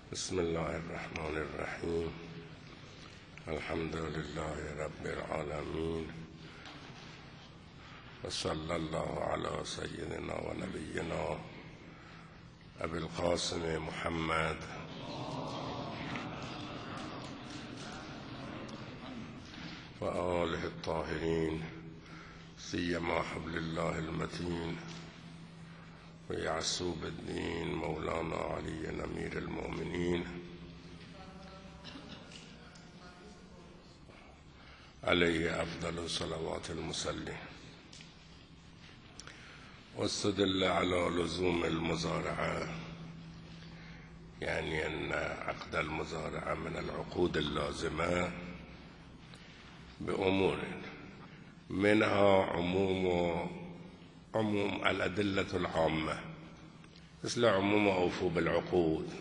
بسم الله الرحمن الرحیم. الحمد لله رب العالمین و صلی الله علی سیدنا و نبینا ابی القاسم محمد و آله الطاهرین سیما حبل الله المتین و یعصوب الدین مولانا علی امیر المؤمنین علیه افضل صلوات المصلین. واستدل على لزوم المزارعه، يعني أن عقد المزارعة من العقود اللازمة بأمور منها عموم الأدلة العامة مثل عموم أوفوا بالعقود،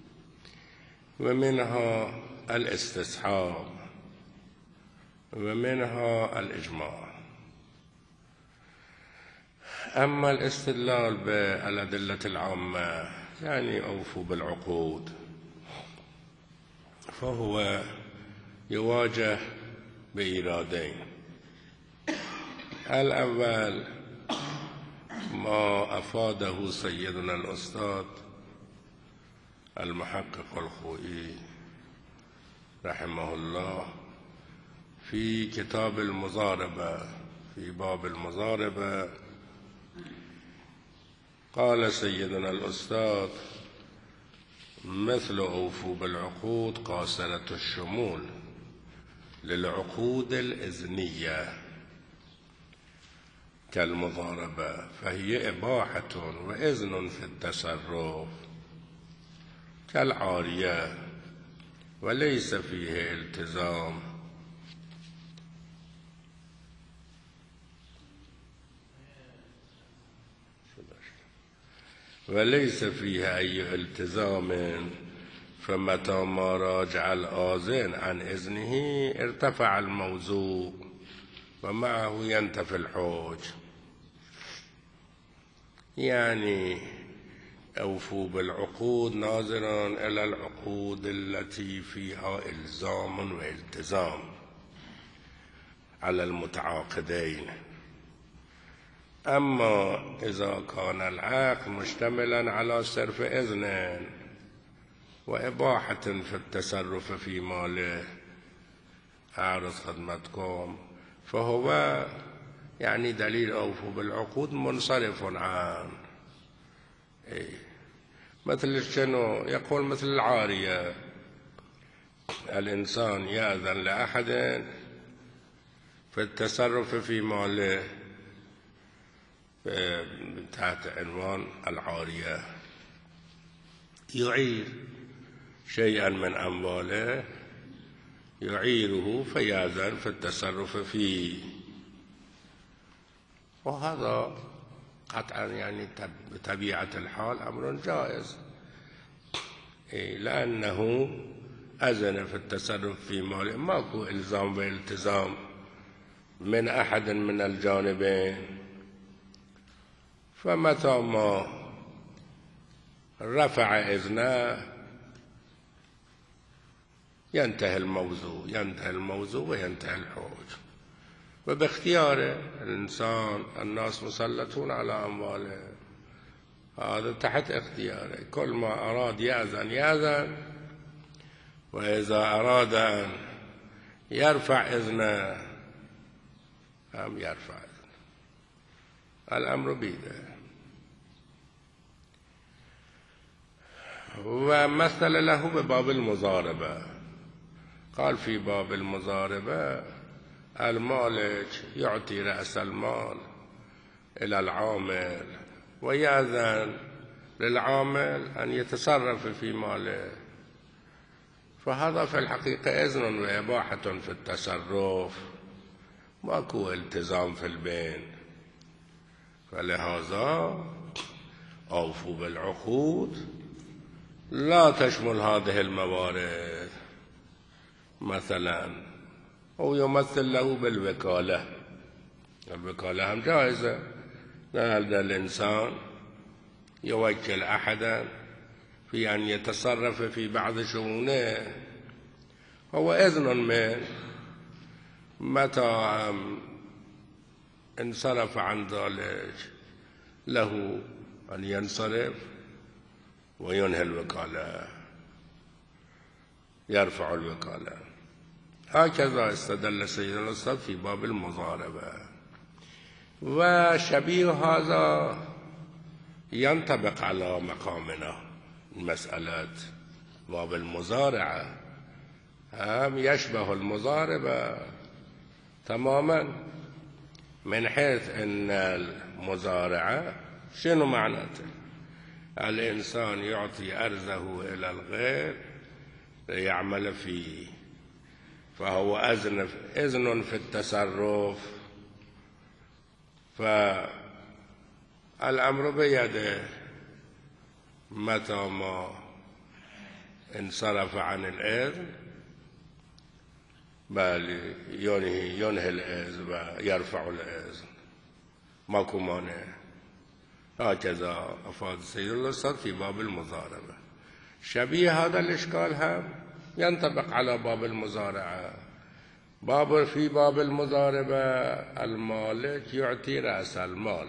ومنها الاستصحاب، ومنها الإجماع. أما الاستدلال بالأدلة العامة يعني أوفوا بالعقود، فهو يواجه بإيرادين. الأول ما أفاده سيدنا الأستاذ المحقق الخوئي رحمه الله في كتاب المضاربة، في باب المضاربة قال سيدنا الأستاذ: مثل أوفوا بالعقود قاصرة الشمول للعقود الإذنية كالمضاربة، فهي إباحة وإذن في التصرف كالعارية، وليس فيه التزام أي التزام، فمتى ما راجع الآذن عن إذنه ارتفع الموضوع ومعه ينتفي الحوج. يعني أوفوا بالعقود ناظرا إلى العقود التي فيها إلزام والتزام على المتعاقدين. أما إذا كان العقد مشتملا على صرف إذن وإباحة في التصرف في ماله، أعرض خدمتكم، فهو يعني دليل أوفوا بالعقود منصرف عنه. مثل شنو؟ يقول مثل العارية، الإنسان يأذن لأحد في التصرف في ماله تحت عنوان العارية، يعير شيئا من أمواله، يعيره فيأذن في التصرف فيه، وهذا قطعا يعني بطبيعة الحال أمر جائز، لأنه أذن في التصرف في ماله، ماكو إلزام والتزام من أحد من الجانبين. فمتى ما رفع إذنه ينتهي الموضوع وينتهي الحوج، وباختياره. الإنسان، الناس مسلطون على أمواله، هذا تحت اختياره، كل ما أراد يأذن، وإذا أراد أن يرفع إذنه هم يرفع إذنه، الأمر بيده. ومثل له بباب المضاربة، قال في باب المضاربة المالك يعطي رأس المال إلى العامل ويأذن للعامل أن يتصرف في ماله، فهذا في الحقيقة إذن وإباحة في التصرف، ماكو التزام في البين. فلهذا أوفوا بالعقود لا تشمل هذه الموارد. مثلا أو يمثل له بالوكالة، الوكالة هم جائزة، لأن الإنسان يوكل أحدا في أن يتصرف في بعض شؤونه، هو إذن منه. متى انصرف عن ذلك له أن ينصرف وينهي الوكالة، يرفع الوكالة. هكذا استدل سيدنا الأستاذ في باب المضاربة. وشبيه هذا ينطبق على مقامنا مسألة باب المزارعة، هم يشبه المضاربة تماما، من حيث أن المزارعة شنو معناته؟ الإنسان يعطي أرضه إلى الغير ليعمل فيه، فهو إذن في التصرف، فالأمر بيده. متى ما انصرف عن الإذن بل ينهي الإذن ويرفع الإذن، ماكو مانع. هكذا أفاد السيد الأستاذ في باب المضاربة. شبيه هذا الإشكال هم ينطبق على باب المزارعة. في باب المضاربة المالك يعطي رأس المال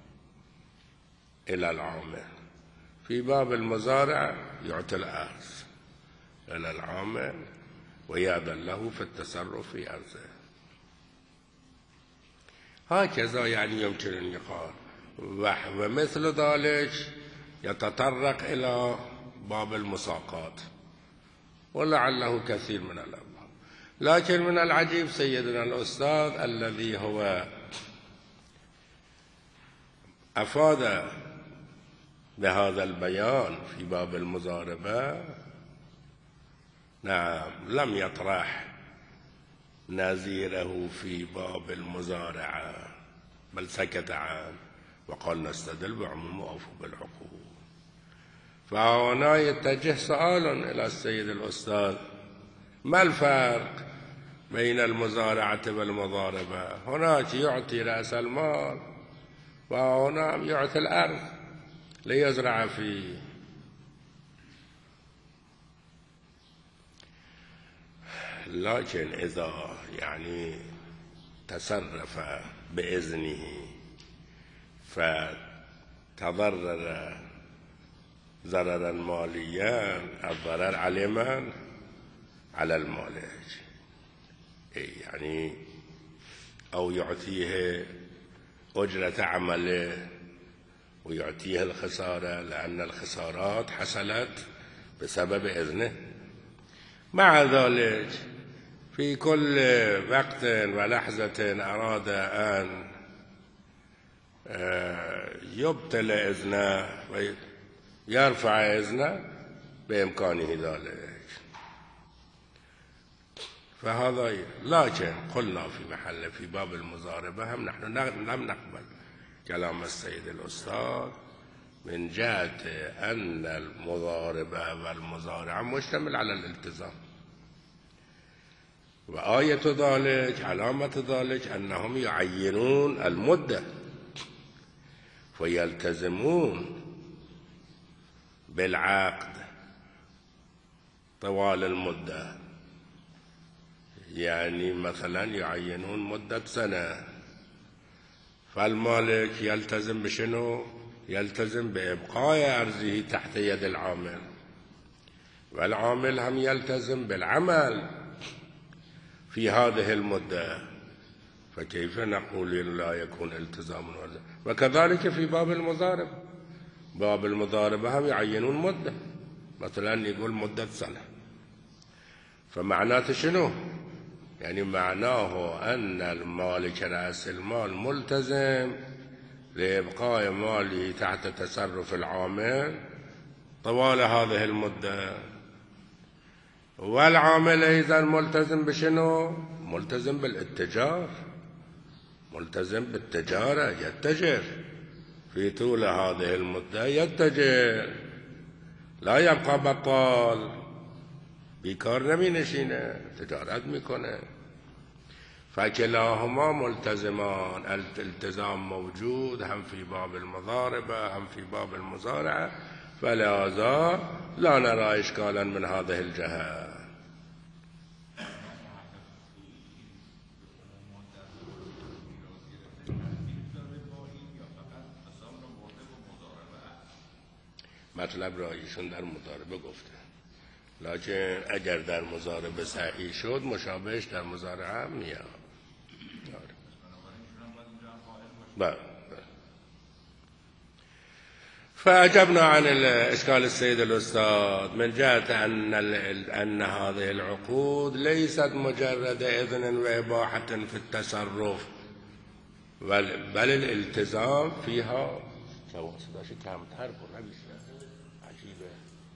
إلى العامل، في باب المزارعة يعطي الأرض إلى العامل ويأذن له في التصرف في أرضه. هكذا يعني يمكن أن يقال. ومثل ذلك يتطرق إلى باب المساقات، ولعله كثير من الأبواب. لكن من العجيب سيدنا الأستاذ الذي هو أفاد بهذا البيان في باب المضاربة، نعم، لم يطرح نظيره في باب المزارعة، بل سكت عنه وقال نستدل بعموم وأوفوا بالعقود. فهنا يتجه سؤال إلى السيد الأستاذ: ما الفرق بين المزارعة والمضاربة؟ هناك يعطي رأس المال وهنا يعطي الأرض ليزرع فيه. لكن إذا يعني تصرف بإذنه فتضرر ضررا ماليا، الضرر على من؟ على المالك. يعني أو يعطيه أجرة عمله ويعطيه الخسارة، لأن الخسارات حصلت بسبب إذنه. مع ذلك في كل وقت ولحظة أراد أن يبطل إذنه ويرفع إذنه بإمكانه ذلك. فهذا لكن قلنا في محل في باب المضاربة هم نحن لم نقبل كلام السيد الأستاذ من جهة أن المضاربة والمزارعة مشتمل على الالتزام، وآية ذلك علامة ذلك أنهم يعينون المدة فيلتزمون بالعقد طوال المدة. يعني مثلا يعينون مدة سنة، فالمالك يلتزم بشنو؟ يلتزم بإبقاء أرضه تحت يد العامل، والعامل هم يلتزم بالعمل في هذه المدة. فكيف نقول لا يكون التزام؟ وكذلك في باب المضاربة، باب المضاربة هم يعينون مدة، مثلا يقول مدة سنة، فمعناته شنو؟ يعني معناه أن المالك رأس المال ملتزم لإبقاء ماله تحت تصرف العامل طوال هذه المدة، والعامل أيضا ملتزم بشنو؟ ملتزم بالاتجار، ملتزم بالتجارة، يتجر في طول هذه المدة، يتجر، لا يبقى بطال بیکار نمی نشینه، تجارت میکنه. فكلاهما ملتزمان، الالتزام موجود هم في باب المضاربة هم في باب المزارعة. فلهذا لا نرى إشكالا من هذه الجهة. مطلب را ایشون در مضاربه گفته، لکن اگر در مضاربه صحیح شد مشابهش در مضارعه هم میاد. فأجبنا عن إشكال السيد الأستاذ من جهة أن هذه العقود ليست مجرد إذن وإباحة في التصرف، بل الالتزام فيها عجيبة.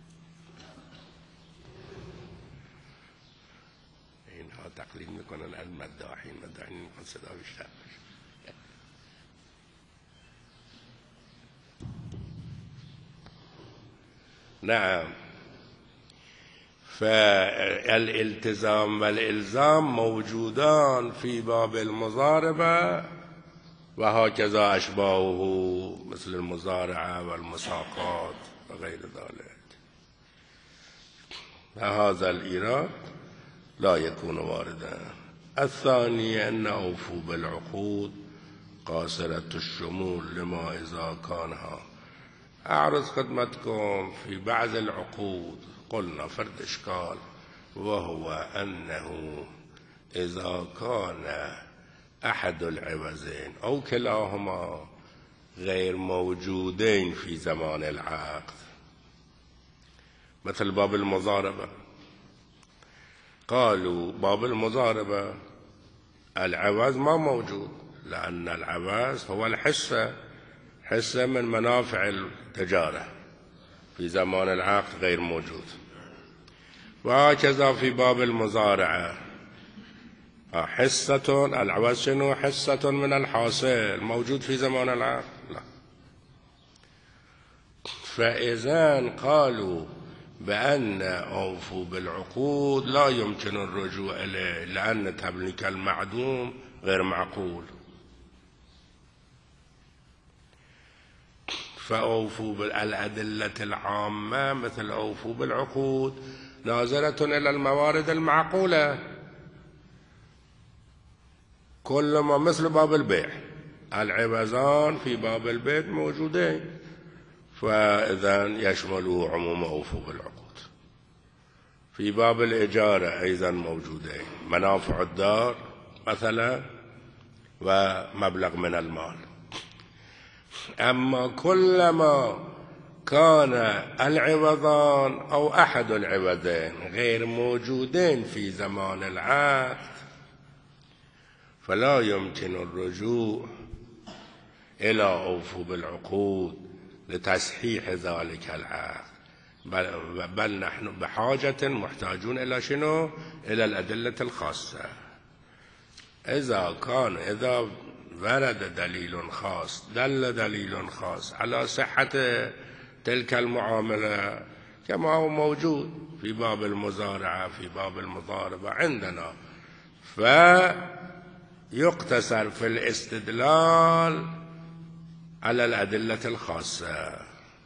اینها تقلید میکنن از مداحین میخوان صدا بیشتر بشه. نعم، فالالتزام والإلزام موجودان في باب المضاربة وهكذا أشباهه مثل المزارعة والمساقات وغير ذلك. فهذا الإيراد لا يكون واردا. الثاني أن أوفوا بالعقود قاصرة الشمول لما إذا كانها. أعرض خدمتكم في بعض العقود قلنا فرد إشكال، وهو أنه إذا كان أحد العوزين أو كلاهما غير موجودين في زمان العقد، مثل باب المضاربة، قالوا باب المضاربة العوز ما موجود، لأن العوز هو حصة من منافع التجارة، في زمان العقد غير موجود. وهكذا في باب المزارعة حصة العوز شنو؟ حصة من الحاصل موجود في زمان العقد، لا. فإذا قالوا بأن أوفوا بالعقود لا يمكن الرجوع إليه، لأن تمليك المعدوم غير معقول. فأوفوا بالأدلة العامة مثل أوفوا بالعقود ناظرة إلى الموارد المعقولة، كل ما مثل باب البيع، العوزان في باب البيع موجودين، فإذا يشملوا عموم أوفوا بالعقود. في باب الإجارة أيضا موجودين، منافع الدار مثلا ومبلغ من المال. أما كلما كان العوضان أو أحد العوضين غير موجودين في زمان العقد فلا يمكن الرجوع إلى أوفوا بالعقود لتصحيح ذلك العقد، بل نحن بحاجة محتاجون إلى شنو؟ إلى الأدلة الخاصة. إذا ورد دليل خاص، دل دليل خاص على صحة تلك المعاملة كما هو موجود في باب المزارعة في باب المضاربة عندنا، فيقتصر في الاستدلال على الأدلة الخاصة.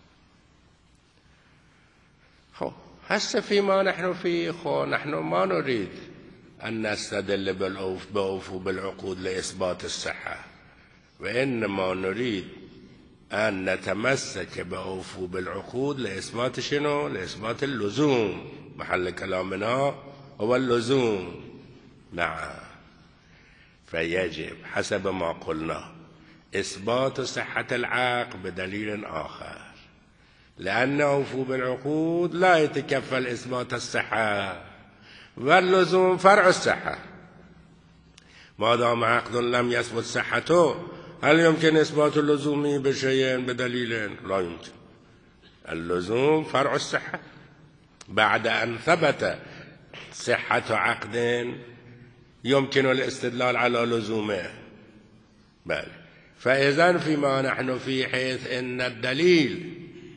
هسه فيما نحن فيه نحن ما نريد أن نستدل بأوفوا بالعقود لإثبات الصحة، وإنما نريد أن نتمسك بأوفوا بالعقود لإثبات شنو؟ لإثبات اللزوم. محل كلامنا هو اللزوم. نعم، فيجب حسب ما قلنا إثبات صحة العقد بدليل آخر، لأن أوفوا بالعقود لا يتكفل إثبات الصحة، واللزوم فرع الصحة. ما دام عقد لم يثبت صحته هل يمكن إثبات اللزوم بشيء بدليل؟ لا يمكن. اللزوم فرع الصحة، بعد أن ثبت صحة عقد يمكن الاستدلال على لزومه. بل فإذا فيما نحن في حيث إن الدليل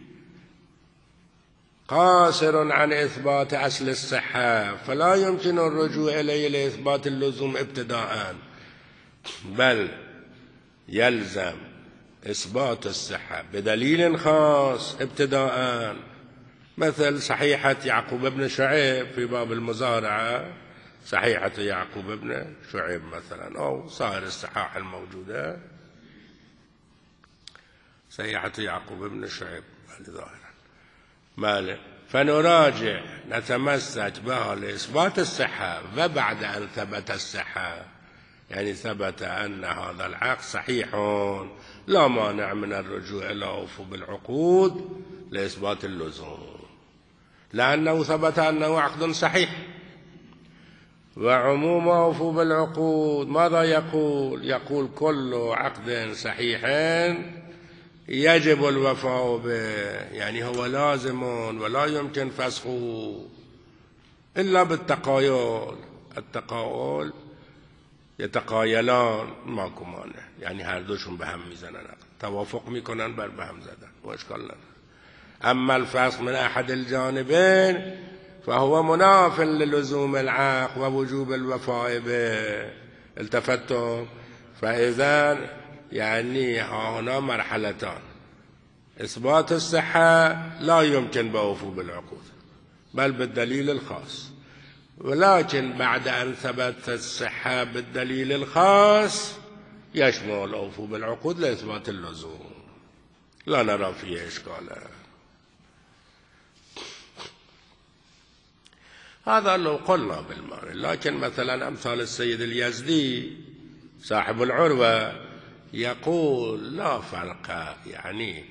قاصر عن إثبات أصل الصحة فلا يمكن الرجوع إليه لإثبات اللزوم ابتداء، بل يلزم إثبات الصحة بدليل خاص ابتداء، مثل صحيحة يعقوب بن شعيب في باب المزارعة، صحيحة يعقوب بن شعيب مثلا، أو سائر الصحاح الموجودة، صحيحة يعقوب بن شعيب ظاهرا ماله، فنراجع نتمسك بها لإثبات الصحة، وبعد أن ثبت الصحة يعني ثبت أن هذا العقد صحيح لا مانع من الرجوع إلى أوفوا بالعقود لإثبات اللزوم، لأنه ثبت أنه عقد صحيح. وعموم أوفوا بالعقود ماذا يقول؟ يقول كل عقد صحيح يجب الوفاء به، يعني هو لازم ولا يمكن فسخه إلا بالتقايل. التقايل يتقايلان ماكو مانع، يعني هر دوشون به هم میزنن، توافق میکنن بر به هم زدن و اشکال نداره. اما الفسخ من احد الجانبين فهو مناف للزوم العقد ووجوب الوفاء به. التفتم؟ فاذا يعني هنا مرحلتان: اثبات الصحة لا يمكن بوفو بالعقود بل بالدليل الخاص، ولكن بعد أن ثبت الصحة بالدليل الخاص يشمل الوفو بالعقود لإثبات اللزوم، لا نرى فيه إشكالا. هذا لو قلنا بالمعنى، لكن مثلا أمثال السيد اليزدي صاحب العروة يقول لا فرق، يعني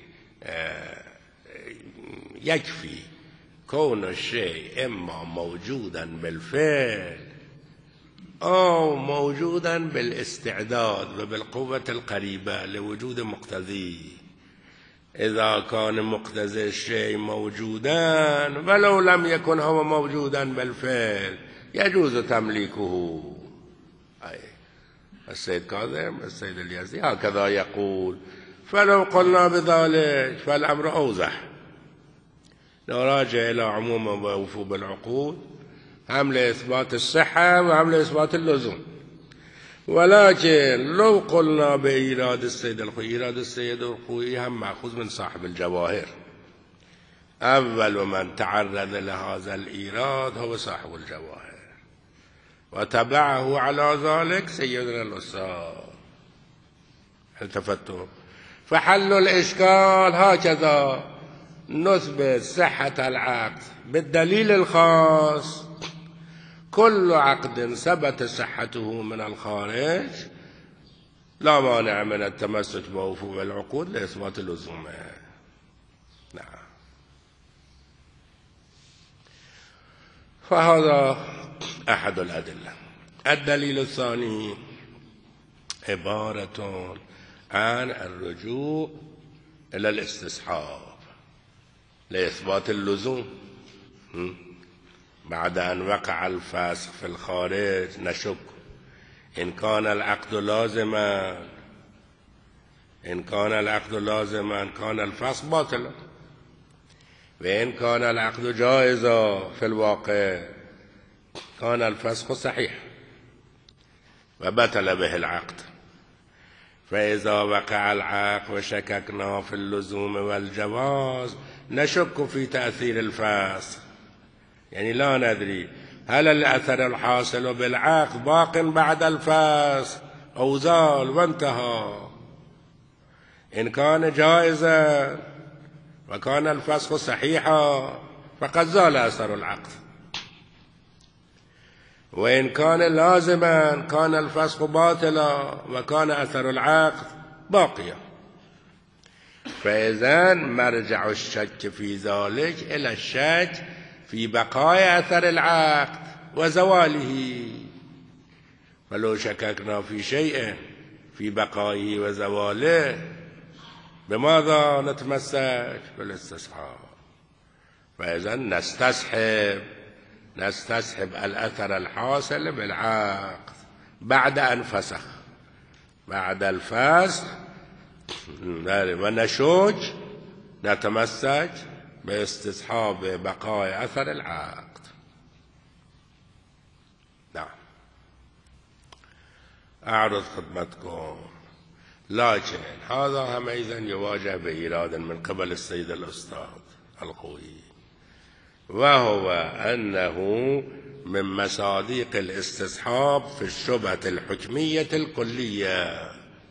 يكفي كون الشيء إما موجودا بالفعل أو موجودا بالاستعداد وبالقوة القريبة لوجود مقتضيه. إذا كان مقتضي الشيء موجودا ولو لم يكن هو موجودا بالفعل يجوز تمليكه. أي السيد كاظم السيد اليزدي هكذا يقول. فلو قلنا بذلك فالأمر أوضح، نراجع إلى عموم ووفو بالعقود هم لإثبات الصحة وهم لإثبات اللزوم. ولكن لو قلنا بإيراد السيد الخوئي، إيراد السيد الخوئي هم مأخوذ من صاحب الجواهر، أول من تعرض لهذا الإيراد هو صاحب الجواهر، وتبعه على ذلك سيدنا الأستاذ. التفتوا؟ فحل الإشكال هكذا: نثبت صحة العقد بالدليل الخاص، كل عقد ثبت صحته من الخارج لا مانع من التمسك بوفو العقود لإثبات اللزوم. نعم. فهذا أحد الأدلة. الدليل الثاني عبارة عن الرجوع إلى الاستصحاب لإثبات اللزوم. بعد أن وقع الفسخ في الخارج نشك إن كان العقد لازما، إن كان العقد لازما كان الفسخ باطلا، وإن كان العقد جائزا في الواقع كان الفسخ صحيح وبطل به العقد. فإذا وقع العقد وشككنا في اللزوم والجواز نشك في تأثير الفسخ، يعني لا ندري هل الأثر الحاصل بالعقد باق بعد الفسخ أو زال وانتهى. إن كان جائزا وكان الفسخ صحيحا فقد زال أثر العقد، وإن كان لازما كان الفسخ باطلا وكان أثر العقد باقيا. فإذا مرجع الشك في ذلك إلى الشك في بقاء أثر العقد وزواله. فلو شككنا في شيء في بقائه وزواله بماذا نتمسك؟ بالاستصحاب. فإذا نستصحب الأثر الحاصل بالعقد بعد أن فسخ، بعد الفسخ، ونشوج نتمسك باستصحاب بقاء أثر العقد. نعم. أعرض خدمتكم لكن هذا هم أيضا يواجه بإيراد من قبل السيد الأستاذ القوي، وهو أنه من مصادق الاستصحاب في الشبهة الحكمية الكلية.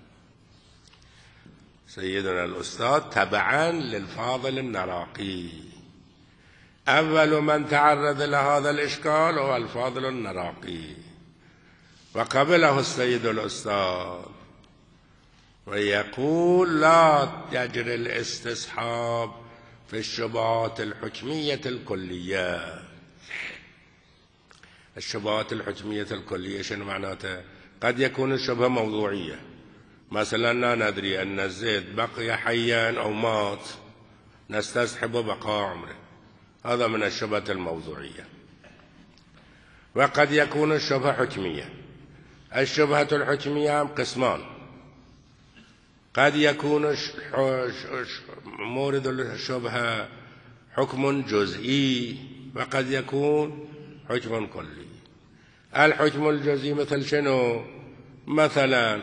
سيدنا الأستاذ تبعا للفاضل النراقي، أول من تعرض لهذا الإشكال هو الفاضل النراقي، وقبله السيد الأستاذ، ويقول لا يجري الاستصحاب في الشبهات الحكمية الكلية. الشبهات الحكمية الكلية شنو معناتها؟ قد يكون الشبهة موضوعية، مثلا لا ندري أن الزيد بقي حيا أو مات، نستصحب بقاء عمره، هذا من الشبهة الموضوعية. وقد يكون الشبهة حكمية. الشبهة الحكمية قسمان، قد يكون مورد الشبهة حكم جزئي، وقد يكون حكم كلي. الحكم الجزئي مثل شنو؟ مثلا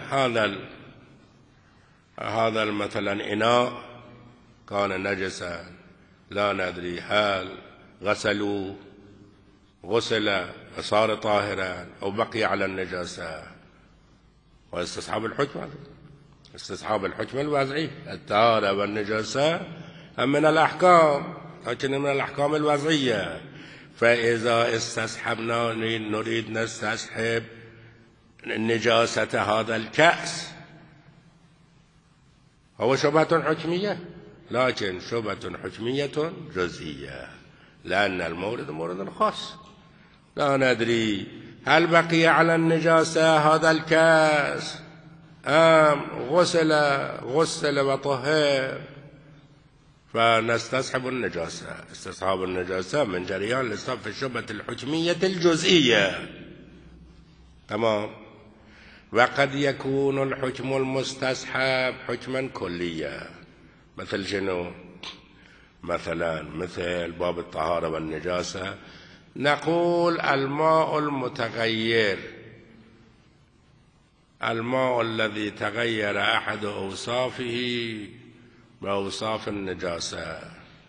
هذا مثلا إناء كان نجسا، لا ندري هل غسلوا غسل وصار طاهرا أو بقي على النجاسة، واستصحاب الحكم، استصحاب الحكم الوضعي. الطهارة والنجاسة من الأحكام، لكن من الأحكام الوضعية. فإذا استصحبنا نريد نستصحب نجاسة هذا الكأس، هو شبهة حكمية، لكن شبهة حكمية جزئية، لأن المورد مورد خاص. لا ندري هل بقي على النجاسة هذا الكأس أم غسل وطهر، فنستصحب النجاسة. استصحاب النجاسة من جريان لصف الشبهة الحكمية الجزئية. تمام. وقد يكون الحكم المستصحب حكما كليا، مثل شنو؟ مثلا مثل باب الطهارة والنجاسة، نقول الماء المتغير، الماء الذي تغير أحد أوصافه بأوصاف النجاسة،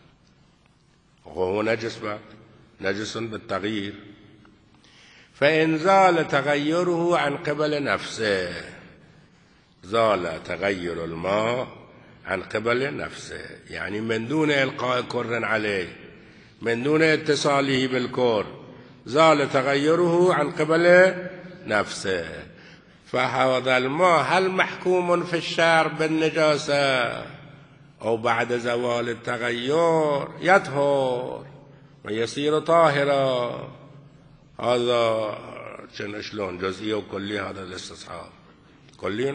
وهو نجس بالتغيير، فإن زال تغيره عن قبل نفسه، زال تغير الماء عن قبل نفسه، يعني من دون إلقاء كر عليه، من دون اتصاله بالكر، زال تغيره عن قبل نفسه، فهذا الماء هل محكوم في الشرع بالنجاسة أو بعد زوال التغير يطهر ويصير طاهرا؟ هذا شلون جزئي وكلي؟ هذا الاستصحاب كلي،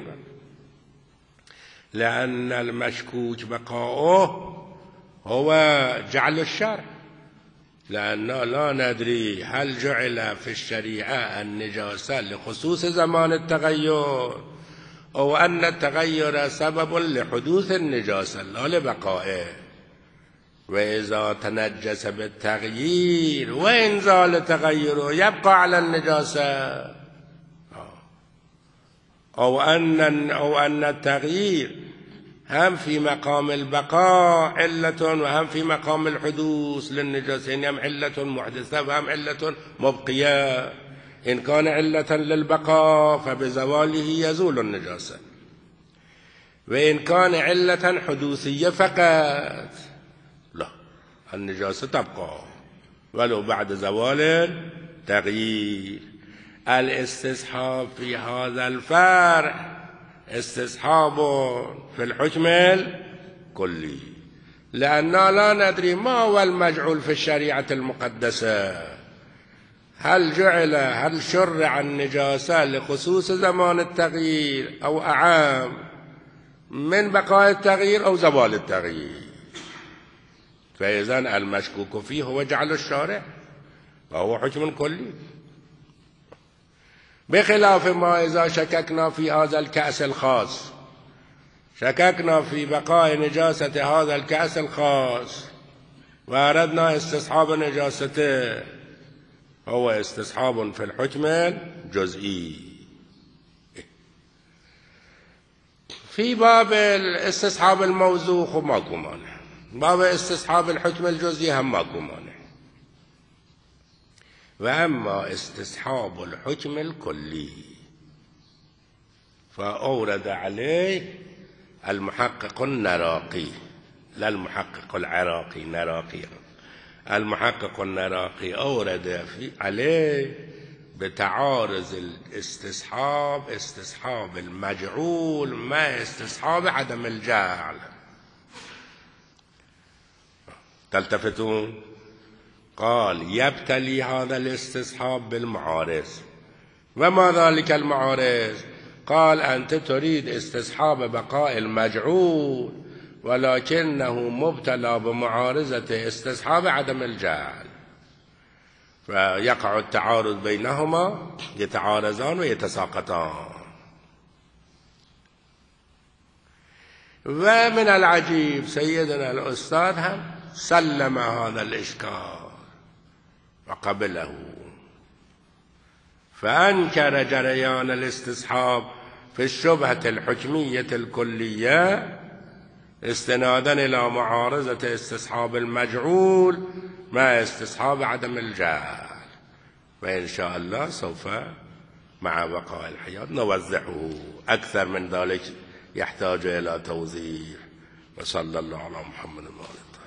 لأن المشكوك بقاؤه هو جعل الشرع، لأننا لا ندري هل جعل في الشريعة النجاسة لخصوص زمان التغير أو أن التغير سبب لحدوث النجاسة لا لبقائه. وإذا تنجس بالتغيير وإن زال تغيره يبقى على النجاسة، أو أن التغيير هم في مقام البقاء علة وهم في مقام الحدوث للنجاسة، يعني هم علة محدثة وهم علة مبقية. إن كان علة للبقاء فبزواله يزول النجاسة، وإن كان علة حدوثية فقط لا، النجاسة تبقى ولو بعد زوال التغيير. الاستصحاب في هذا الفرع استصحاب في الحكم الكلي، لأننا لا ندري ما هو المجعول في الشريعة المقدسة، هل شرع النجاسة لخصوص زمان التغيير أو أعام من بقاء التغيير أو زوال التغيير. فإذن المشكوك فيه هو جعل الشارع، وهو حكم كلي، بخلاف ما إذا شككنا في هذا الكأس الخاص، شككنا في بقاء نجاسة هذا الكأس الخاص وأردنا استصحاب نجاسته، هو استصحاب في الحكم الجزئي. في باب استصحاب الموثوق وماكو مانع، باب استصحاب الحكم الجزئي هم ماكو مانع. وأما استصحاب الحكم الكلي فأورد عليه المحقق النراقي، لا المحقق العراقي، نراقي. المحقق النراقي أورد عليه بتعارض الاستصحاب، استصحاب المجعول مع استصحاب عدم الجعل. تلتفتون؟ قال يبتلي هذا الاستصحاب بالمعارض. وما ذلك المعارض؟ قال أنت تريد استصحاب بقاء المجعول ولكنه مبتلى بمعارضة استصحاب عدم الجعل، فيقع التعارض بينهما، يتعارضان ويتساقطان. ومن العجيب سيدنا الأستاذ هم سلم هذا الإشكال وقبله، فأنكر جريان الاستصحاب في الشبهة الحكمية الكلية استنادا إلى معارضة استصحاب المجعول مع استصحاب عدم الجعل. وإن شاء الله سوف مع بقاء الحياة نوضحه أكثر من ذلك، يحتاج إلى توضيح. وصلى الله على محمد وآله.